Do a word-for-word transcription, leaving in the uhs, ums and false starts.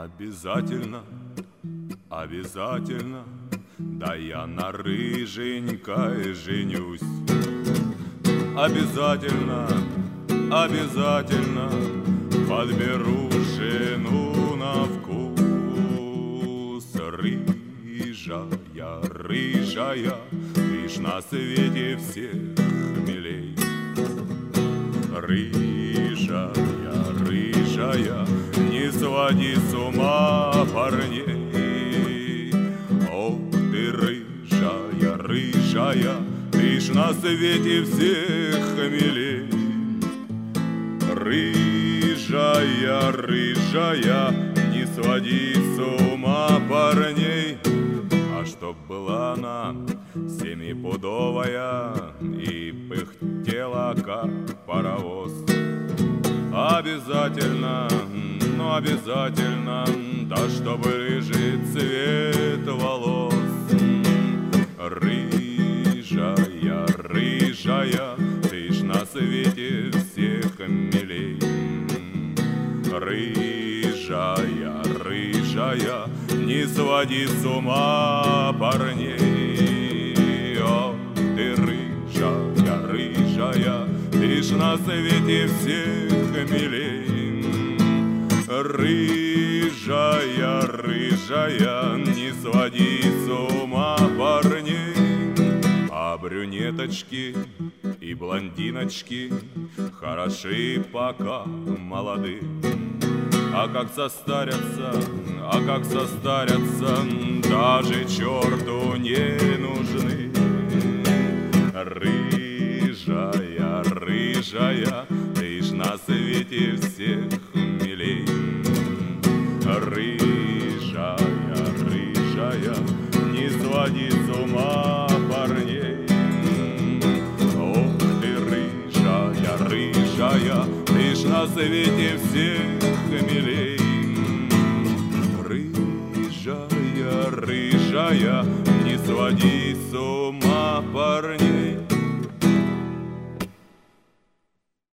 Обязательно, обязательно, да я на рыженькой женюсь. Обязательно, обязательно подберу жену на вкус. Рыжая, рыжая, лишь на свете всех милей. Рыжая, рыжая, не своди с ума парней. Ох ты, рыжая, рыжая, ты ж на свете всех милей. Рыжая, рыжая, не своди с ума парней. А чтоб была она семипудовая и пыхтела, как паровоз. Обязательно, ну обязательно, да чтобы рыжий цвет волос. Рыжая, рыжая, ты ж на свете всех милей. Рыжая, рыжая, не своди с ума парней. О, ты рыжая, рыжая, ты ж на свете всех милей. Рыжая, рыжая, не своди с ума парней. А брюнеточки и блондиночки хороши, пока молоды. А как состарятся, а как состарятся, даже черту не нужны. Рыжая, рыжая, ты ж на свете всех милей. Рыжая, рыжая, не своди с ума парней. Ох ты, рыжая, рыжая, ты ж на свете всех милей. Рыжая, рыжая, не своди с ума парней.